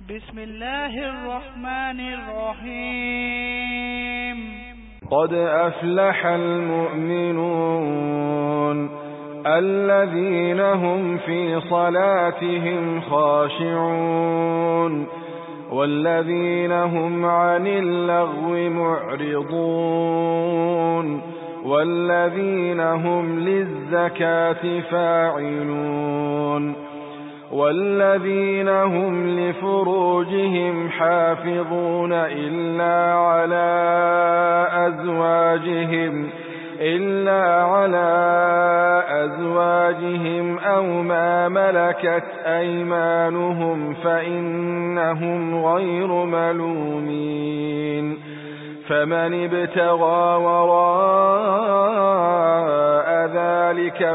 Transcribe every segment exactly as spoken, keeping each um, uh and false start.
بسم الله الرحمن الرحيم قد أفلح المؤمنون الذين هم في صلاتهم خاشعون والذين هم عن اللغو معرضون والذين هم للزكاة فاعلون والذين هم لفروجهم حافظون إلا على أزواجهم إلا على أزواجهم أو ما ملكت أيمانهم فإنهم غير ملومين فمن ابتغى وراء ذلك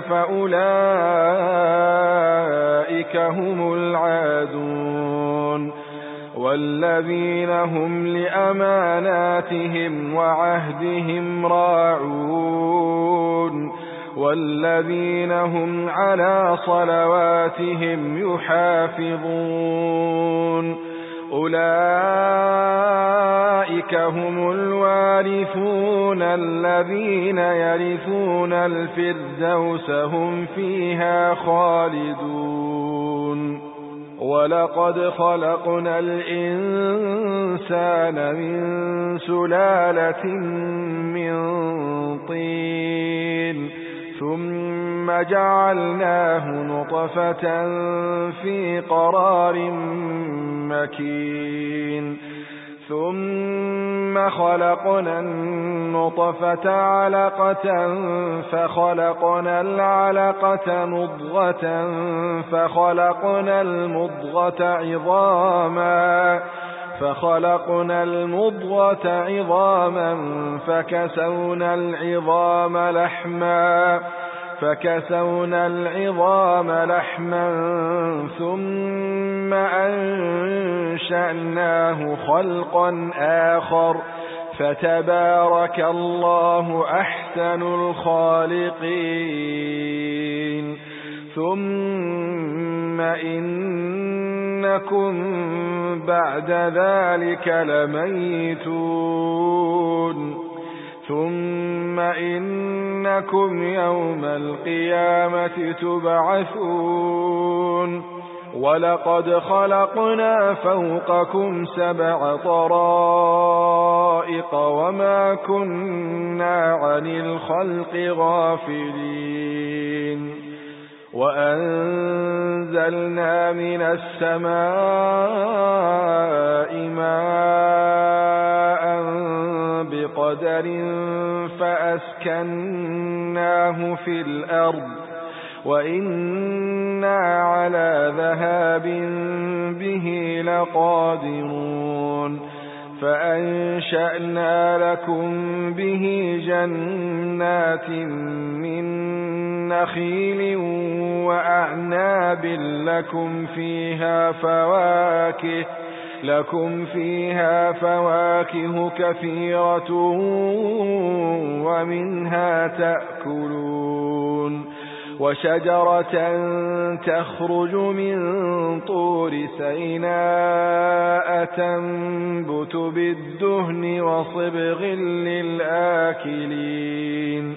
فأولئك هم العادون والذين هم لأماناتهم وعهدهم راعون والذين هم على صلواتهم يحافظون أولئك هم الوارثون الذين يرثون الفردوس هم فيها خالدون ولقد خلقنا الإنسان من سلالة من طين ثم جعلناه نطفة في قرار مكين ثم خلقنا النطفة علقة فخلقنا العلقة مضغة فخلقنا المضغة عظاما فخلقنا المضغة عظاما فكسونا العظام لحما فكسونا العظام لحما ثم أنشأناه خلقا آخر فتبارك الله أحسن الخالقين ثم إنكم بعد ذلك لميتون ثم إنكم يوم القيامة تبعثون ولقد خلقنا فوقكم سبع طرائق وما كنا عن الخلق غافلين وأنزلنا من السماء ماء بقدر فأسكناه في الأرض وإنا على ذهاب به لقادرون فأنشأنا لكم به جنات من نخيل وأعناب لكم فيها فواكه لكم فيها فواكه كثيرة ومنها تأكلون وشجرة تخرج من طور سيناء تنبت بالدهن وصبغ للآكلين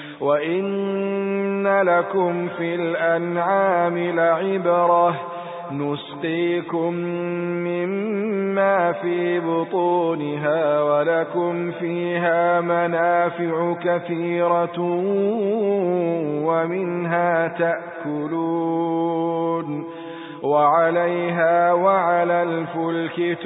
وإن لكم في الأنعام لعبرة نسقيكم مما في بطونها ولكم فيها منافع كثيرة ومنها تأكلون وعليها وعلى الفلك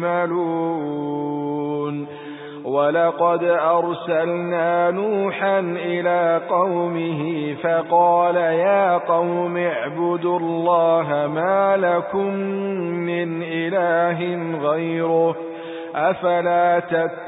تحملون ولقد أرسلنا نوحا إلى قومه فقال يا قوم اعبدوا الله ما لكم من إله غيره أفلا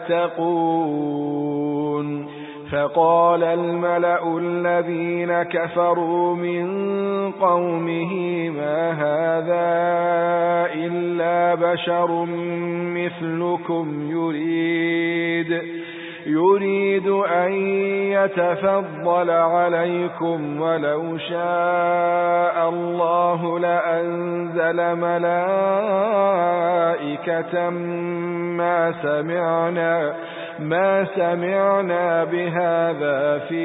تتقون فقال الملأ الذين كفروا من قومه ما هذا إلا بشر مثلكم يريد يريد أن يتفضل عليكم ولو شاء الله لأنزل ملائكة ضاحكة ما سمعنا ما سمعنا بهذا في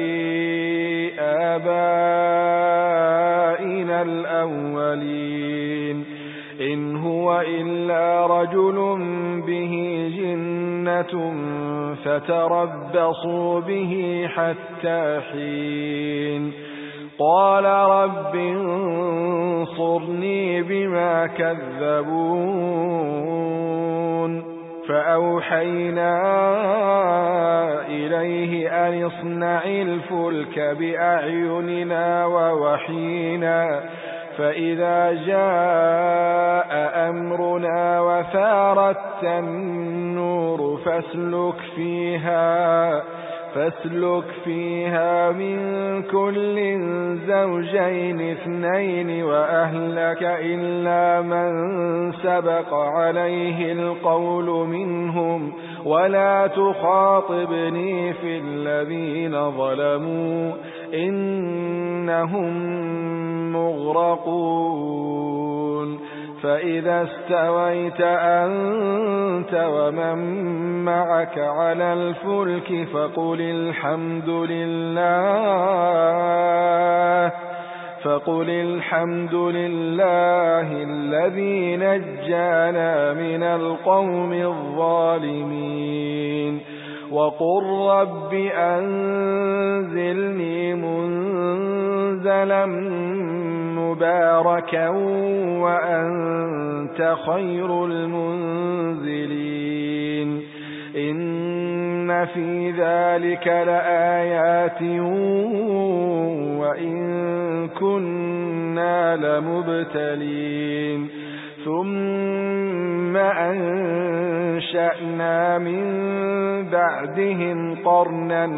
آبائنا الأولين إن هو إلا رجل به جنة فتربصوا به حتى حين قال رب انصرني بما كذبون فأوحينا إليه أن اصنع الفلك بأعيننا ووحينا فإذا جاء أمرنا وفارت النور فاسلك فيها فاسلك فيها من كل زوجين اثنين وأهلك إلا من سبق عليه القول منهم ولا تخاطبني في الذين ظلموا إنهم مغرقون فإذا استويت أنت ومن معك على الفلك فقل الحمد لله فقل الحمد لله الذي نجانا من القوم الظالمين وقل رب أنزلني منزلا مباركا وأنت خير المنزلين إن في ذلك لآيات وإن كنا لمبتلين ثم أنشأنا من بعدهم قرنا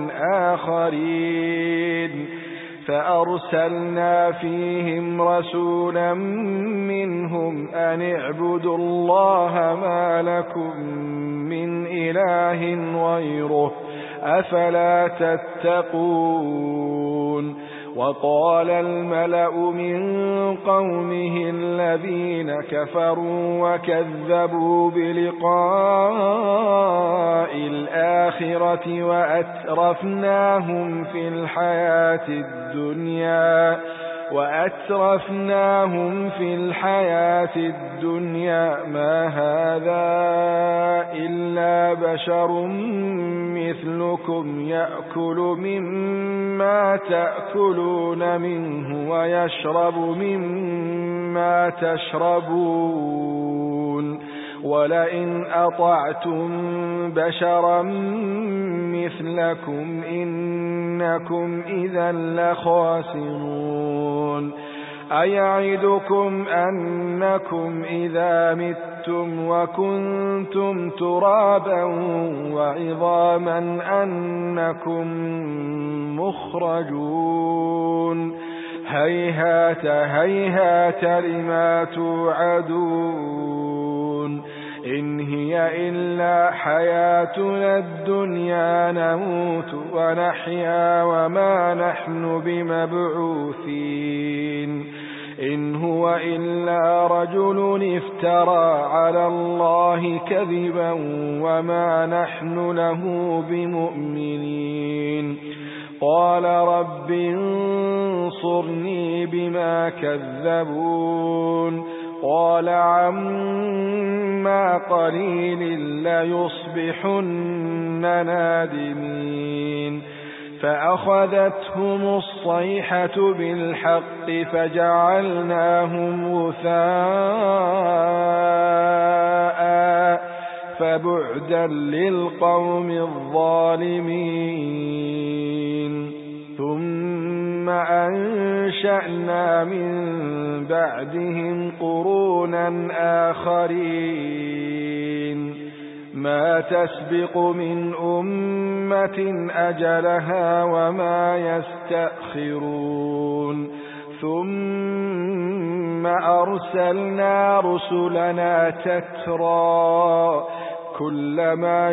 آخرين فأرسلنا فيهم رسولا منهم أن اعبدوا الله ما لكم من إله غيره أفلا تتقون وقال الملأ من قومه الذين كفروا وكذبوا بلقاء الآخرة وأترفناهم في الحياة الدنيا وأترفناهم في الحياة الدنيا ما هذا إلا بشر مثلكم يأكل مما تأكلون منه ويشرب مما تشربون ولئن أطعتم بشرا مثلكم إنكم إذا لخاسرون أيعدكم أنكم إذا متم وكنتم ترابا وعظاما أنكم مخرجون هيهات هيهات لما توعدون إن هي إلا حياتنا الدنيا نموت ونحيا وما نحن بمبعوثين إن هو إلا رجل افترى على الله كذبا وما نحن له بمؤمنين قال رب انصرني بما كذبون قال عما قليل ليصبحن نادمين فأخذتهم الصيحة بالحق فجعلناهم غثاء فبعدا للقوم الظالمين ثم أنشأنا من بعدهم قرونا آخرين ما تسبق من أمة أجلها وما يستأخرون ثم أرسلنا رسلنا تترى كلما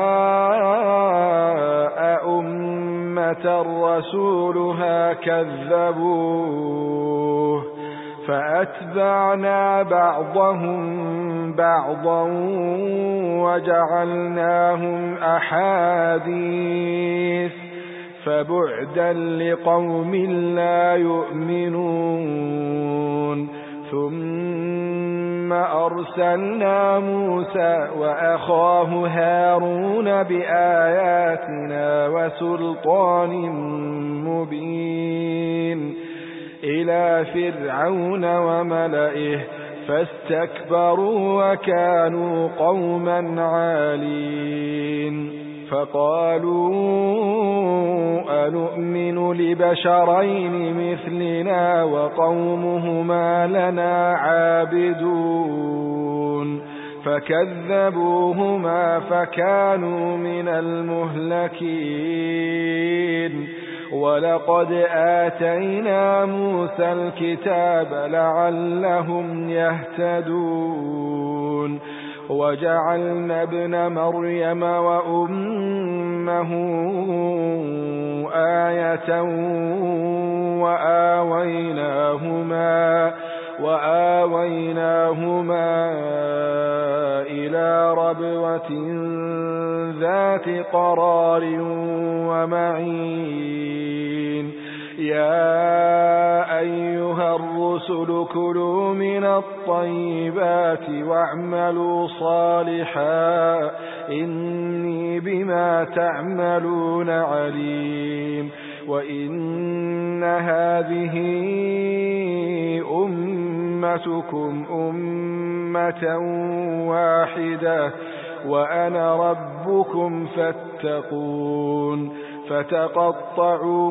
جاء أمة رسولها كذبوه فأتبعنا بعضهم بعضا وجعلناهم أحاديث فبعدا لقوم لا يؤمنون ثم أرسلنا موسى وأخاه هارون بآياتنا وسلطان مبين إلى فرعون وملئه فاستكبروا وكانوا قوما عالين فقالوا أنؤمن لبشرين مثلنا وقومهما لنا عابدون فكذبوهما فكانوا من المهلكين ولقد آتينا موسى الكتاب لعلهم يهتدون وجعلنا ابن مريم وأمه آية وآويناهما وآويناهما إلى ربوة ذات قرار ومعين يا أيها الرسل كلوا من الطيبات واعملوا صالحا إني بما تعملون عليم وإن هذه أمتكم أمة واحدة وأنا ربكم فاتقون فتقطعوا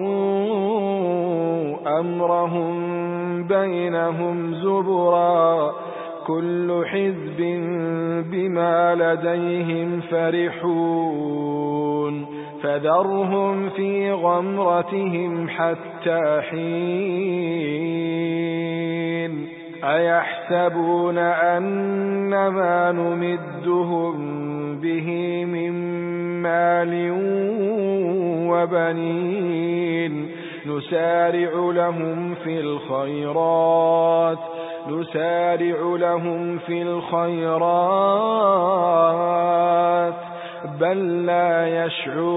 أمرهم بينهم زبرا كل حزب بما لديهم فرحون فذرهم في غمرتهم حتى حين أيحسبون أن ما نمدهم به من مال وبنين نسارع لهم في الخيرات نسارع لهم في الخيرات بل لا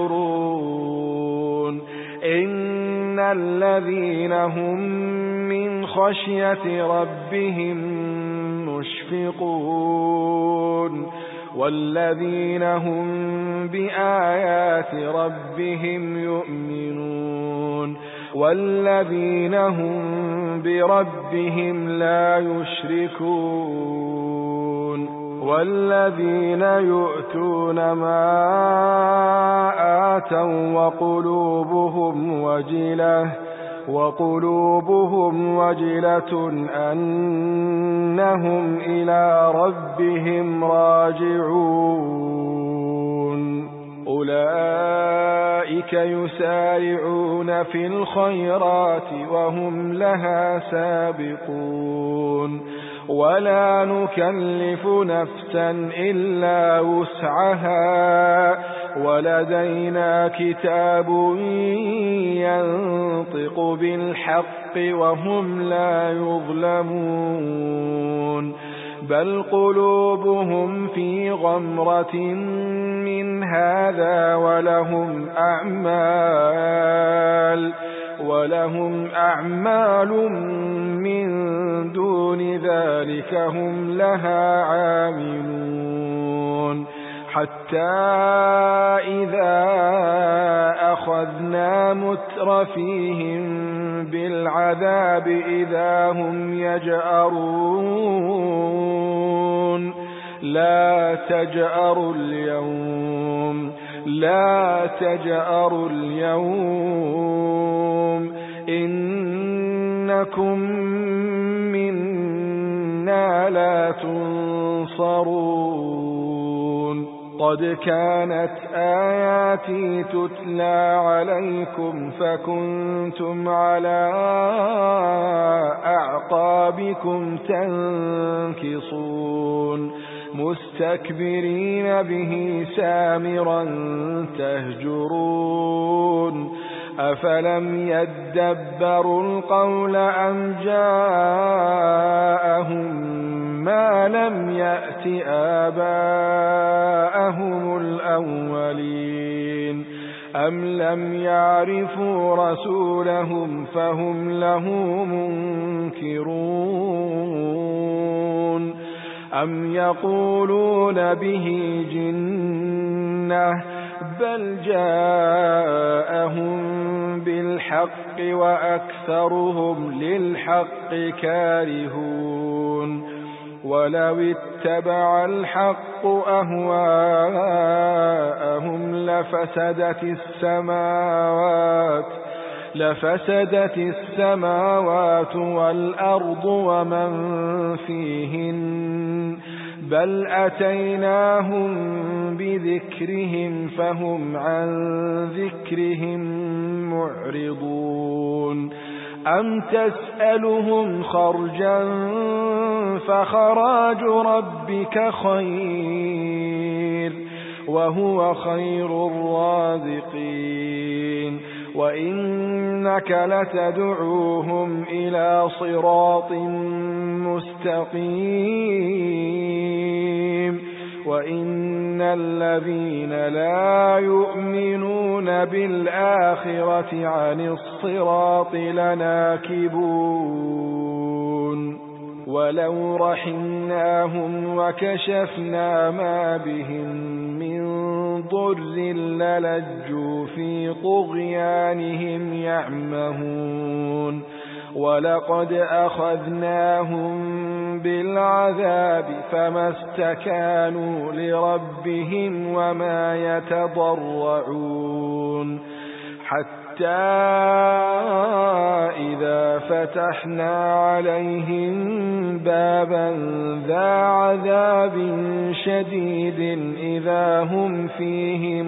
يشعرون إن الذين هم من خشية ربهم مشفقون والذين هم بآيات ربهم يؤمنون والذين هم بربهم لا يشركون والذين يؤتون ما آتوا وقلوبهم وجلة وقلوبهم وجلة أنهم إلى ربهم راجعون أولئك يسارعون في الخيرات وهم لها سابقون ولا نكلف نفسا إلا وسعها ولدينا كتاب ينطق بالحق وهم لا يظلمون بل قلوبهم في غمرة من هذا ولهم أعمال ولهم أعمال من دون ذلك هم لها عاملون حتى إذا أخذنا مترفيهم بالعذاب إذا هم يجأرون لا تجأروا اليوم لا تجأروا اليوم إنكم منا لا تنصرون قد كانت آياتي تتلى عليكم فكنتم على أعقابكم تنكصون مستكبرين به سامرا تهجرون أفلم يدبروا القول أم جاءهم ما لم يأت آباءهم الأولين أم لم يعرفوا رسولهم فهم له منكرون أم يقولون به جنة بل جاءهم بالحق وأكثرهم للحق كارهون ولو اتبع الحق أهواءهم لفسدت السماوات لفسدت السماوات والأرض ومن فيهن بل أتيناهم بذكرهم فهم عن ذكرهم معرضون أم تسألهم خرجا فخراج ربك خير وهو خير الرازقين وإنك لتدعوهم إلى صراط مستقيم وإن الذين لا يؤمنون بالآخرة عن الصراط لناكبون ولو رحمناهم وكشفنا ما بهم من ضر للجوا في طغيانهم يعمهون ولقد أخذناهم بالعذاب فما استكانوا لربهم وما يتضرعون حتى إذا فتحنا عليهم بابا ذا عذاب شديد إذا هم فيه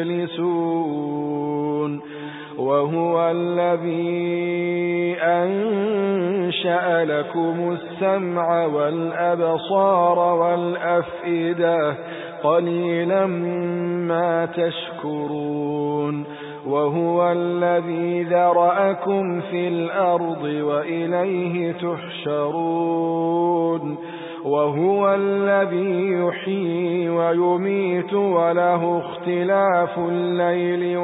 مبلسون وهو الذي أنشأ لكم السمع والأبصار والأفئدة قليلا ما تشكرون وهو الذي ذرأكم في الأرض وإليه تحشرون وهو الذي يحيي ويميت وله اختلاف الليل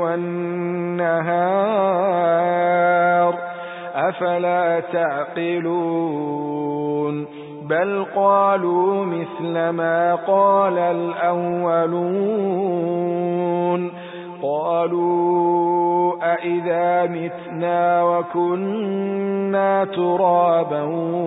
والنهار أفلا تعقلون بل قالوا مثل ما قال الأولون قالوا أئذا متنا وكنا ترابا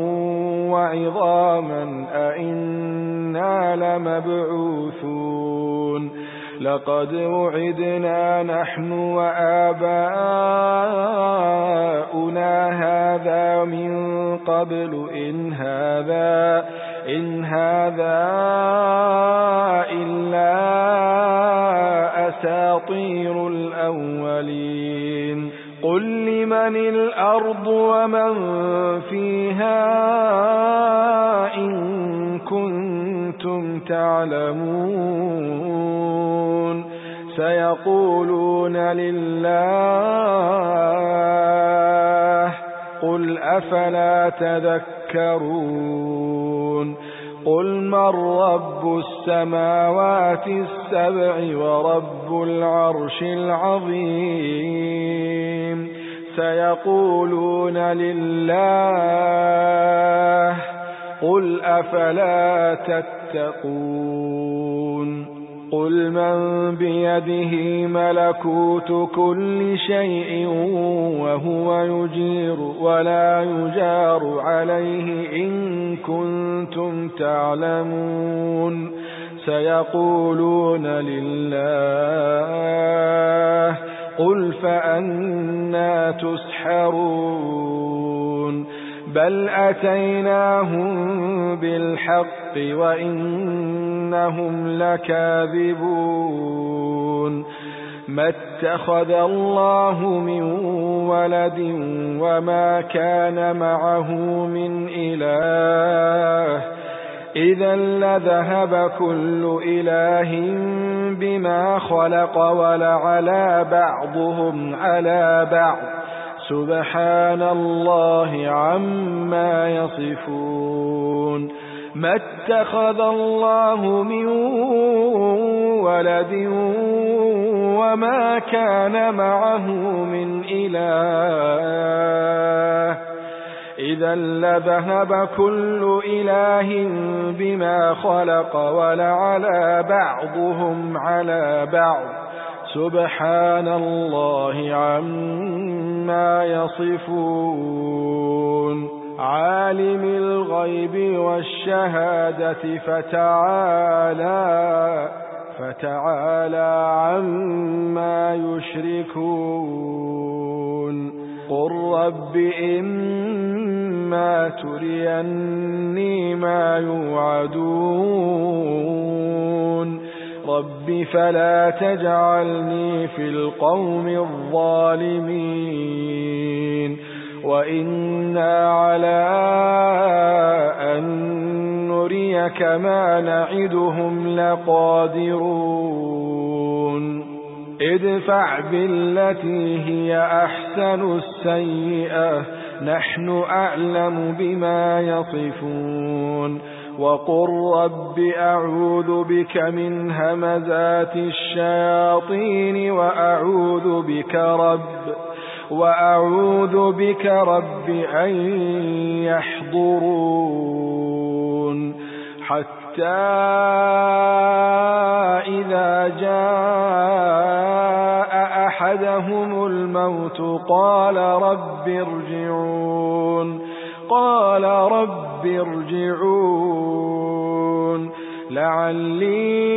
وعظاما أئنا لمبعوثون لقد وعدنا نحن وآباؤنا هذا من قبل إن هذا إن هذا إلا أساطير الأولين قل لمن الأرض ومن فيها إن كنتم تعلمون سيقولون لله قل أفلا تذكرون قل من رب السماوات السبع ورب العرش العظيم سيقولون لله قل أفلا تتقون قل من بيده ملكوت كل شيء وهو يجير ولا يجار عليه إن كنتم تعلمون سيقولون لله قل فأنا تسحرون بل أتيناهم بالحق وإنهم لكاذبون ما اتخذ الله من ولد وما كان معه من إله إذا لذهب كل إله بما خلق ولعلى بعضهم على بعض سبحان الله عما يصفون ما اتخذ الله من ولد وما كان معه من إله إذا لذهب كل إله بما خلق ولعلى بعضهم على بعض سبحان الله عما يصفون عالم الغيب والشهادة فتعالى فتعالى عما يشركون قل رب إما تريني ما يوعدون رب فلا تجعلني في القوم الظالمين وإنا على أن نريك ما نعدهم لقادرون ادفع بالتي هي أحسن السيئة نحن أعلم بما يصفون وقل رب أعوذ بك من همزات الشياطين وأعوذ بك رب وأعوذ بك رب أن يحضرون حتى إذا جاء أحدهم الموت قال رب ارجعون قال رب ارجعون لعلي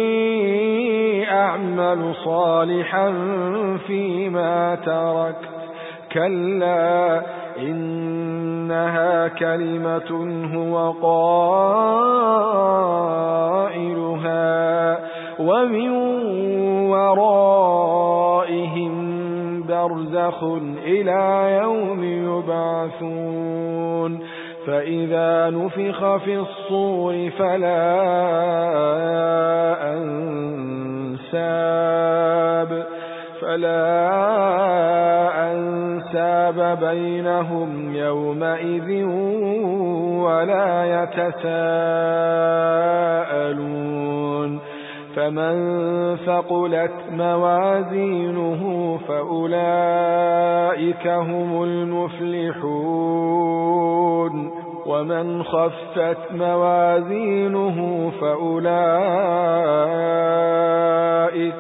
أعمل صالحا فيما تركت كلا إنها كلمة هو قائلها ومن ورائهم برزخ إلى يوم يبعثون فإذا نفخ في الصور فلا أنساب فلا أنساب بينهم يومئذ ولا يتساءلون فمن ثقلت موازينه فأولئك هم المفلحون ومن خفت موازينه فأولئك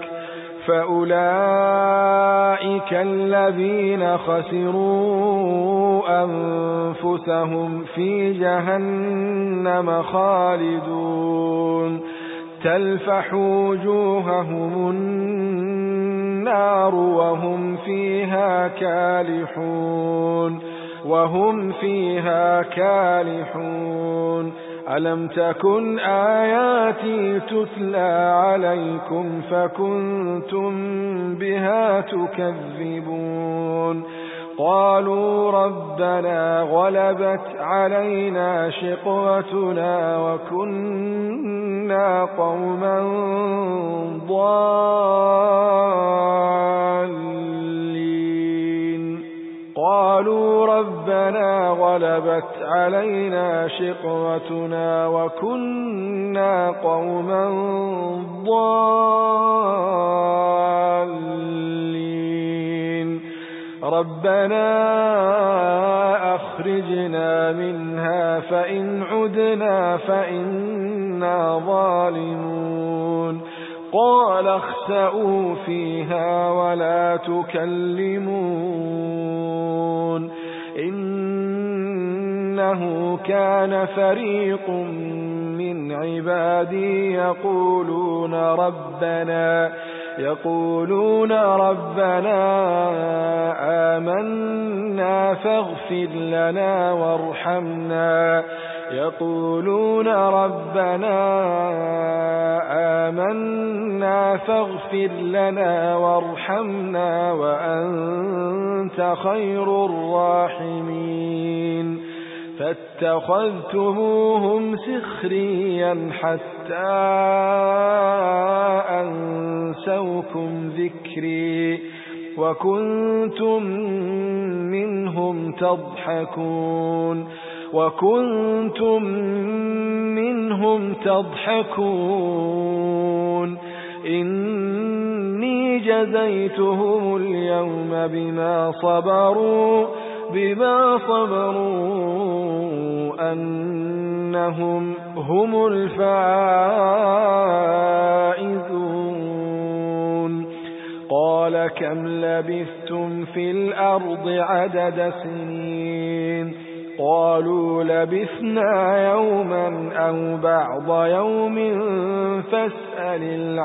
فأولئك الذين خسروا أنفسهم في جهنم خالدون تلفح وجوههم النار وهم فيها كالحون وهم فيها كالحون ألم تكن آياتي تتلى عليكم فكنتم بها تكذبون قالوا ربنا غلبت علينا شقوتنا وكنا قوما ضالين قالوا ربنا غلبت علينا شقوتنا وكنا قوما ضالين ربنا أخرجنا منها فإن عدنا فإنا ظالمون قال اخسئوا فيها ولا تكلمون إنه كان فريق من عبادي يقولون ربنا يقولون ربنا آمنا فاغفر لنا وارحمنا يقولون ربنا آمنا فاغفر لنا وارحمنا وأنت خير الراحمين فاتخذتموهم سخريا حتى أنسوكم ذكري وكنتم منهم تضحكون وكنتم منهم تضحكون إني جزيتهم اليوم بما صبروا بما صبروا أنهم هم الفائزون قال كم لبثتم في الأرض عدد سنين قالوا لبثنا يوما أو بعض يوم فاسأل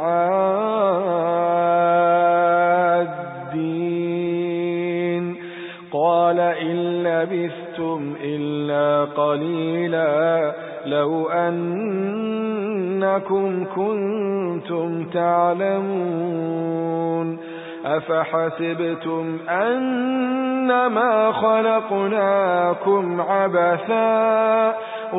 العادين قال إن لبثتم إلا قليلا لو أنكم كنتم تعلمون أفحسبتم أنما خلقناكم عبثا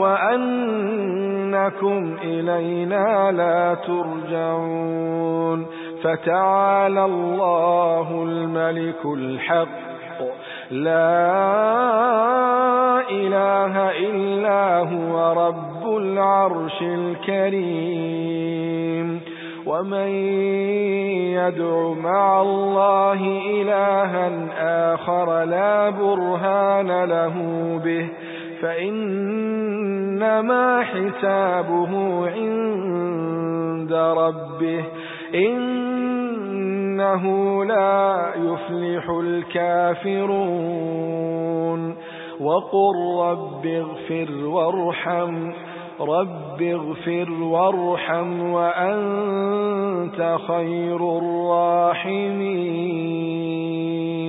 وأنكم إلينا لا ترجعون فتعالى الله الملك الحق لا إله إلا هو رب العرش الكريم ومن يدع مع الله إلها آخر لا برهان له به فإنما حسابه عند ربه إنه لا يفلح الكافرون وقل رب اغفر وارحم رب اغفر وارحم وأنت خير الراحمين